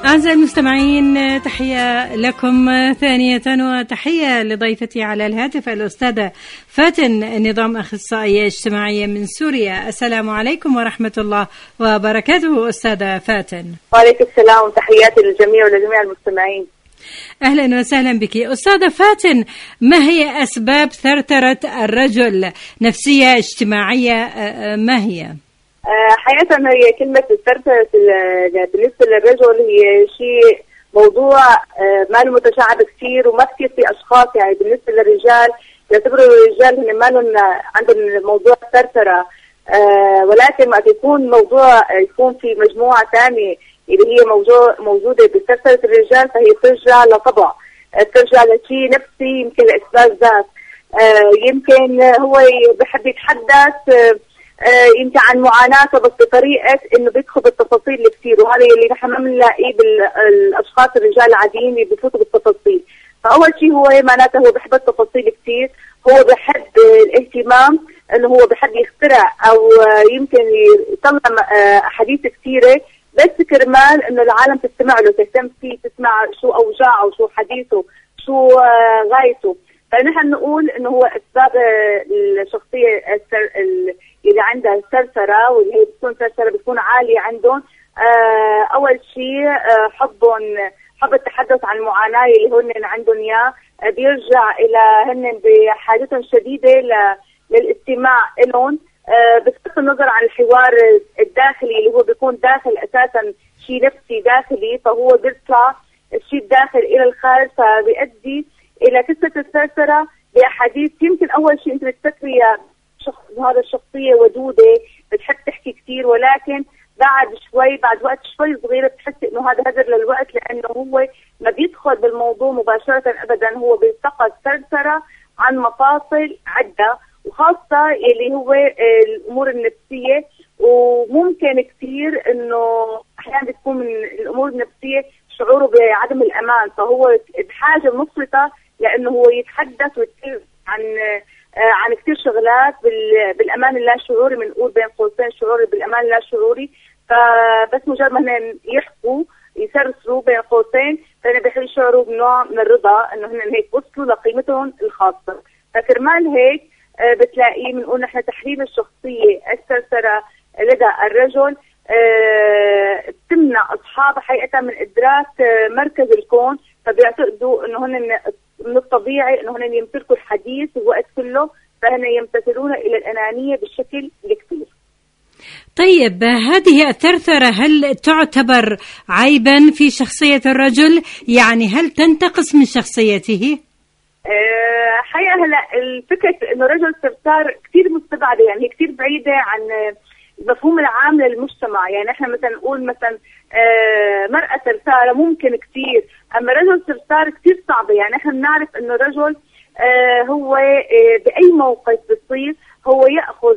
أعزائي المستمعين، تحية لكم ثانية وتحية لضيفتي على الهاتف الأستاذة فاتن نظام، أخصائية اجتماعية من سوريا. السلام عليكم ورحمة الله وبركاته أستاذة فاتن. وعليكم السلام، تحياتي للجميع ولجميع المستمعين. أهلا وسهلا بك أستاذة فاتن. ما هي أسباب ثرثرة الرجل؟ نفسية، اجتماعية، ما هي؟ حقيقة هي كلمة الثرثرة بالنسبة للرجل هي شيء موضوع ما له متشعب كثير، وما كثير في أشخاص يعني بالنسبة للرجال يعتبروا الرجال هن ما لهم عندهم موضوع الثرثرة، ولكن ما يكون موضوع يكون في مجموعة ثانية اللي هي موجودة بثرثرة الرجال، فهي ترجع لطبع، ترجع لشيء نفسي، يمكن لإثبات ذات، يمكن هو بحب يتحدث يمكن عن معاناته بس بطريقة انه بيدخل بالتفاصيل الكثير، وهذا اللي نحن ما بنلاقيه بالاشخاص الرجال العاديين اللي بيفوتوا بالتفاصيل. فاول شيء هو معناته هو بحب التفاصيل كثير، هو بحب الاهتمام، انه هو بحب يخترع او يمكن يطلع احاديث كثيرة بس كرمال انه العالم تستمع له، تهتم فيه، تسمع شو اوجاعه، شو حديثه، شو غايته. فنحن نقول انه هو اسباب الشخصية اللي عندها الثرثرة، واللي هي بتكون ثرثرة بتكون عالية عندهم. أول شيء حب التحدث عن المعاناة اللي هن عندهم إياه، بيرجع إلى هن بحاجتهم شديدة للاستماع لهم، بصرف النظر عن الحوار الداخلي اللي هو بيكون داخل أساسا شيء نفسي داخلي، فهو بيطلع الشيء الداخل إلى الخارج، فبيؤدي إلى كثرة الثرثرة بأحاديث. يمكن أول شيء أنت بتفكري هذا الشخصية ودودة بتحب تحكي كثير، ولكن بعد وقت شوي صغيرة بتحسي انه هذا هدر للوقت، لانه هو ما بيدخل بالموضوع مباشرة ابدا، هو بيلتقط ثرثرة عن مفاصل عدة، وخاصة اللي هو الامور النفسية. وممكن كثير انه احيانا بتكون من الامور النفسية شعوره بعدم الامان، فهو بحاجة مفرطة لانه هو يتحدث ويتكلم عن كثير شغلات بالامان اللا شعوري، بنقول بين قوسين شعوري بالامان اللا شعوري. فبس مجرد ما هن يحكوا يسرسروا بين قوسين، فهن بيحاولوا يشعروا بنوع من الرضا انه هن هيك وصلوا لقيمتهم الخاصه. فكرمال هيك بتلاقيه بنقول نحن تحريم الشخصيه الثرثرة لدى الرجل بتمنع اصحابها حقيقه من ادراك مركز الكون، فبيعتقدوا انه هن من الطبيعي انه هن يمتلكوا الحديث الوقت كله، فهن يمتثلون الى الانانيه بالشكل الكثير. طيب، هذه الثرثرة هل تعتبر عيبا في شخصية الرجل؟ يعني هل تنتقص من شخصيته؟ حقيقة هلا الفكرة انه رجل ثرثار كثير مستبعدة، يعني هي كثير بعيدة عن المفهوم العام للمجتمع. يعني احنا مثلا نقول مثلا مرأة ثرثارة ممكن كثير، اما رجل ثرثار كثير صعبة. يعني احنا بنعرف انه الرجل هو باي موقف بصير هو ياخذ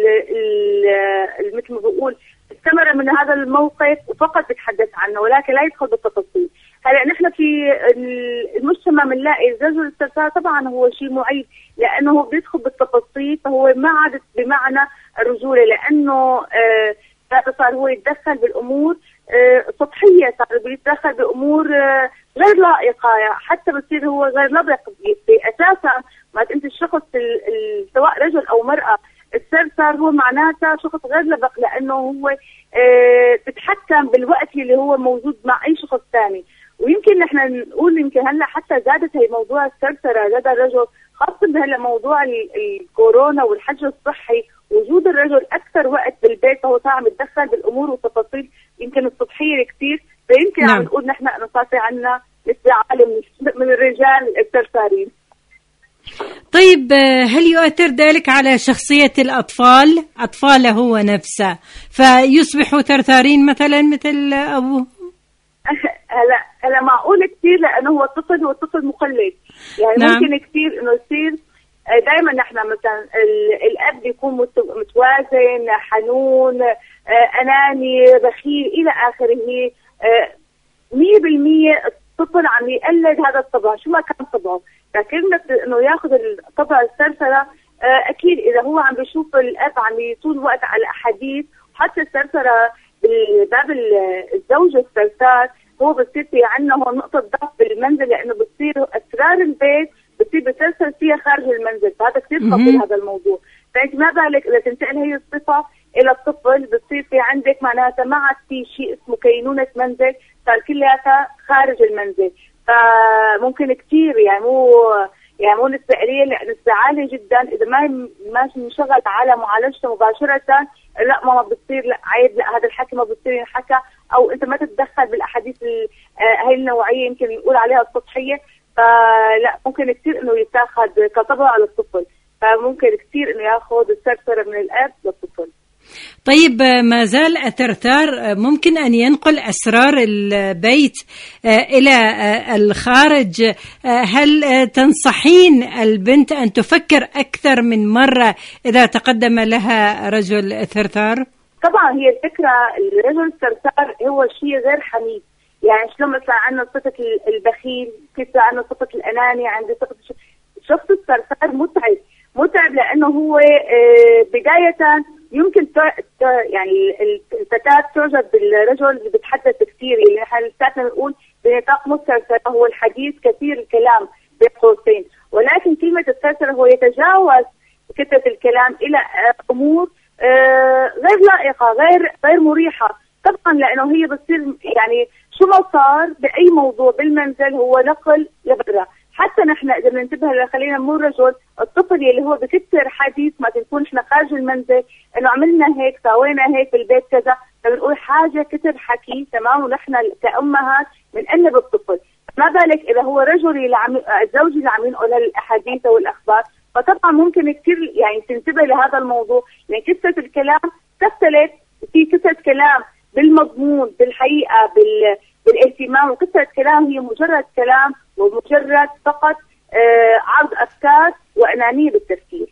مثل ما بقول الثمرة من هذا الموقف وفقط بيتحدث عنه، ولكن لا يدخل بالتفاصيل. هلا نحن في المجتمع بنلاقي الرجل الثرثار طبعا هو شيء معيب، لانه هو بيدخل بالتفاصيل، فهو ما عاد بمعنى الرجوله، لانه صار هو يتدخل بالامور سطحيه، صار بيتدخل بامور غير لائقه، حتى بصير هو غير لبق اساسا. ما انت الشخص سواء رجل او مراه الثرثار هو معناته شخص غير لبق، لانه هو بتحكم بالوقت اللي هو موجود مع اي شخص ثاني. ويمكن نحن نقول يمكن هلا حتى زادت هي موضوع الثرثرة لدى الرجل، خاصة هلا موضوع الكورونا والحجر الصحي، وجود الرجل أكثر وقت بالبيت، فهو صار عم يتدخل بالأمور والتفاصيل يمكن السطحية كثير، فيمكن عم نقول نحن إنه صار في عنا نسبة عالية من الرجال الثرثارين. طيب، هل يؤثر ذلك على شخصية الأطفال؟ أطفاله هو نفسه فيصبحوا ثرثارين مثلا مثل أبوه؟ هلا معقول كثير، لانه هو الطفل والطفل مقلد. يعني نعم. ممكن كثير انه يصير دائما نحن مثلا الاب يكون متوازن، حنون، اناني، بخيل الى اخره. 100% الطفل عم يقلد هذا الطبع شو ما كان طبعه، لكن انه ياخذ الطبع الثرثرة اكيد اذا هو عم بيشوف الاب عم طول الوقت على احاديث، وحتى الثرثرة بباب الزوج الثرثار هو بصير في عندنا هون نقطة ضعف بالمنزل، لأنه بتصير أسرار البيت بتصير بترسل فيها خارج المنزل، فهذا كثير خطير هذا الموضوع. فأنت ما بالك إذا تنتقل هي الصفة إلى الطفل، بتصير في عندك معناتها ما عاد في شيء اسمه كينونة منزل، صار كلها خارج المنزل. فممكن كثير يعني مو نسبة قليلة، نسبة عالية جدا إذا ما نشغل على معالجته مباشرة. لا ما بتصير، لا عيب، لا هذا الحكي ما بتصير ينحكى، أو أنت ما تتدخل بالأحاديث هاي النوعية يمكن نقول عليها السطحية. فلا ممكن كثير إنه يتاخذ كطبع على الطفل، فممكن كثير إنه ياخذ السرسرة من الأب للطفل. طيب ما زال الثرثار ممكن أن ينقل أسرار البيت إلى الخارج. هل تنصحين البنت أن تفكر أكثر من مرة إذا تقدم لها رجل ثرثار؟ طبعا هي الفكرة الرجل الثرثار هو شيء غير حميد. يعني شلون مثلا عندنا صفة البخيل، كيف عندنا صفة الأناني، عندي صفة شخص الثرثار متعب لأنه هو بداية يمكن يعني الفتاة تعجب بالرجل اللي بيتحدث كثير، اللي احنا لساتنا نقول بنطاق مسترسل هو الحديث كثير الكلام بين قوسين. ولكن كلمة الثرثر هو يتجاوز كثرة الكلام إلى أمور غير لائقة، غير مريحة. طبعا لأنه هي بتصير يعني شو ما صار بأي موضوع بالمنزل هو نقل لبرا. حتى نحن إذا بننتبه خلينا مو رجل، الطفل اللي هو بكثر حديث ما تكون احنا خارج المنزل إنه عملنا هيك سوينا هيك بالبيت كذا، فبنقول حاجة كثر حكي تمام، ونحن كأمهات بنقلب الطفل. ما بالك إذا هو رجل الزوج اللي عم ينقل الأحاديث والأخبار، فطبعا ممكن كثير يعني تنتبه لهذا الموضوع، لأن كثرة الكلام تختلف، في كثرة كلام بالمضمون بالحقيقة بالاهتمام، وكثرة كلام هي مجرد كلام ومجرد فقط عرض أفكار وأنانية بالتفكير.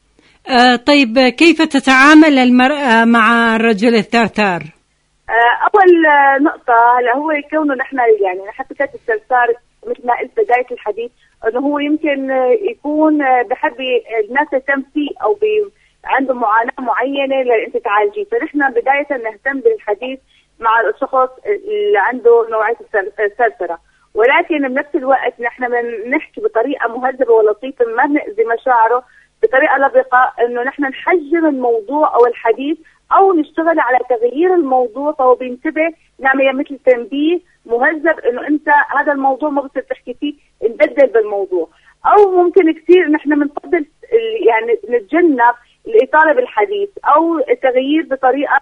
طيب كيف تتعامل المرأة مع الرجل الثرثار؟ أول نقطة هلا هو كونه نحن يعني حتى كانت الثرثار مثل ما قلت بداية الحديث إنه هو يمكن يكون بحب الناس تهتم فيه أو عنده معاناة معينة لأنت تعالجيه، فنحن بداية نهتم بالحديث مع الشخص اللي عنده نوعية الثرثرة. ولكن بنفس الوقت نحن بنحكي بطريقة مهذبة ولطيفة، ما بنأذي مشاعره، بطريقة لبقة إنه نحن نحجم الموضوع أو الحديث أو نشتغل على تغيير الموضوع، فهو بينتبه نعمل مثل تنبيه مهذب إنه أنت هذا الموضوع ما بتصير تحكي فيه، نبدل بالموضوع. أو ممكن كثير نحن بنفضل يعني نتجنب الإطالة بالحديث أو التغيير بطريقة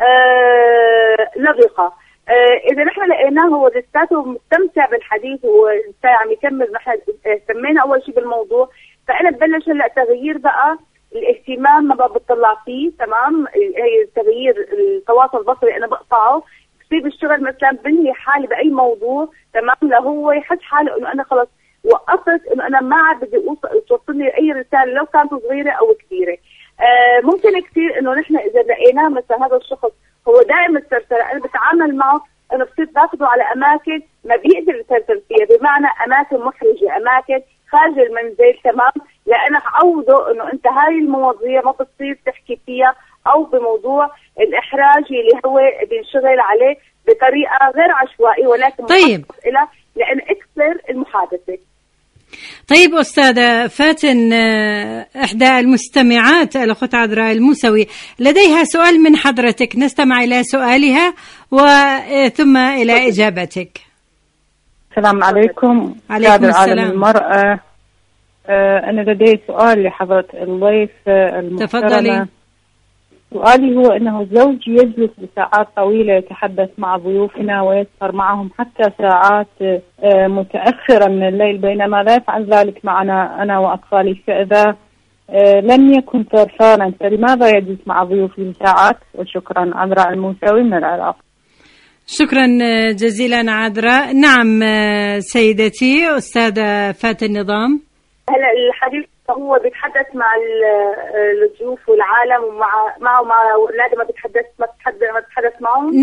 لبقة. إذا نحن لقيناه هو لساته مستمتع بالحديث عم يكمل، نحن اهتمينا أول شيء بالموضوع، فأنا ببلش هلا تغيير بقى الاهتمام ما بطلع فيه تمام. هي تغيير التواصل البصري أنا بقطعه، بصير بشتغل مثلا بنهي حالي بأي موضوع تمام، لهو يحس حاله إنه أنا خلص وقفت، إنه أنا ما عاد بدي توصلني أي رسالة لو كانت صغيرة أو كبيرة. ممكن كثير إنه نحن إذا لقيناه مثلا هذا الشخص هو دائما الثرثرة، أنا بتعامل معه أنا بصير باخده على أماكن ما بيقدر يثرثر فيها، بمعنى أماكن محرجة، أماكن خارج المنزل تمام، لأنا أعوده إنه أنت هاي المواضيع ما بتصير تحكي فيها، أو بموضوع الإحراج اللي هو بينشغل عليه بطريقة غير عشوائية ولكن طيب لأن أكثر المحادثة. طيب أستاذة فاتن، إحدى المستمعات الأخت عذراء الموسوي لديها سؤال من حضرتك، نستمع إلى سؤالها وثم إلى إجابتك. السلام عليكم. عليكم السلام. المرأة، أنا لدي سؤال لحضرة الضيف المحترمة. تفضلي. سؤالي هو أنه الزوج يجلس لساعات طويلة يتحدث مع ضيوفنا ويسهر معهم حتى ساعات متأخرة من الليل، بينما لا يفعل ذلك معنا أنا وأطفالي، فإذا لم يكن ثرثارا فلماذا يجلس مع ضيوفي لساعات؟ وشكرا. عذراء الموسوي من العراق. شكرا جزيلا عذراء. نعم سيدتي أستاذة فاتن نظام. هلا الحديث هو بيتحدث مع الضيوف والعالم ومع اولاده، ما بتحدث معهم.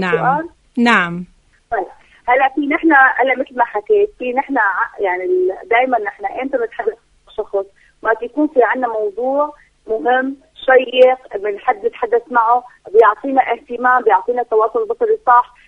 نعم. طيب هلا في نحن هلا مثل ما حكيت في نحن يعني دائما نحن امتى بنتحدث مع شخص ما يكون في عندنا موضوع مهم شيق بنحب نتحدث معه، بيعطينا اهتمام، بيعطينا تواصل بصري صح،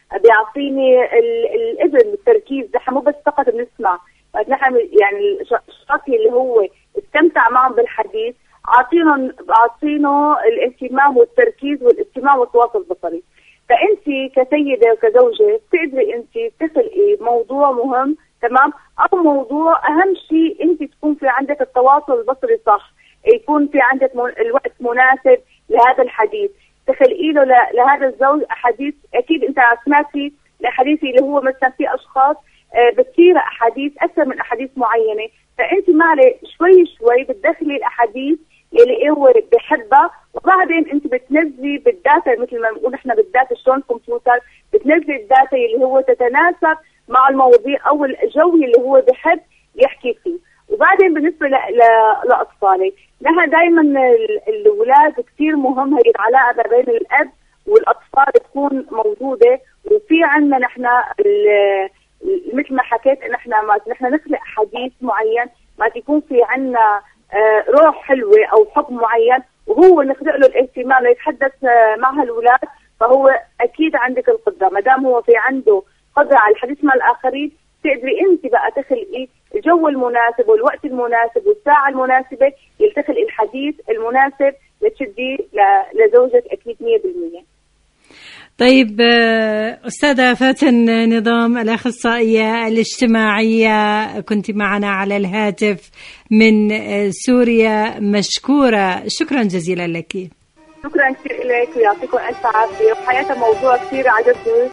بيعطيني الإذن التركيز. نحن مو بس فقط بنسمع، نحن يعني الشخص اللي هو استمتع معهم بالحديث أعطينه الاهتمام والتركيز والاستماع والتواصل البصري. فأنت كسيدة وكزوجة بتقدري أنت تخلقي موضوع مهم، تمام، أو موضوع أهم شيء أنت تكون في عندك التواصل البصري صح، يكون في عندك الوقت مناسب لهذا الحديث، تخلقي له لهذا الزوج أحاديث. أكيد أنت سمعتي الحديث اللي هو مثلا في أشخاص بتصير أحاديث أكثر من أحاديث معينة، فأنت معلي شوي بتدخلي الأحاديث اللي هو بحبها، وبعدين أنت بتنزلي بالداتا مثل ما بنقول إحنا بالداتا شلون الكمبيوتر، بتنزلي الداتا اللي هو تتناسب مع المواضيع أو الجو اللي هو بحب يحكي فيه. وبعدين بالنسبة لأطفالي، نحن دائما الأولاد كثير مهم هي العلاقة ما بين الأب والأطفال تكون موجودة، وفي عندنا نحن مثل ما حكيت نحن نخلق حديث معين ما تكون في عندنا روح حلوة أو حب معين، وهو نخلق له الاهتمام ليتحدث مع هالأولاد. فهو أكيد عندك القدرة، ما دام هو في عنده قدرة على الحديث مع الآخرين، تقدري أنت بقى تخلقي الجو المناسب والوقت المناسب والساعة المناسبة يلتخلق الحديث المناسب لتشدي لزوجك أكيد 100%. طيب أستاذة فاتن نظام، الأخصائية الاجتماعية، كنت معنا على الهاتف من سوريا، مشكورة، شكرا جزيلا لك. شكرا كثير لك ويعطيكم ألف عافية، وحقيقة موضوع كثير عجبني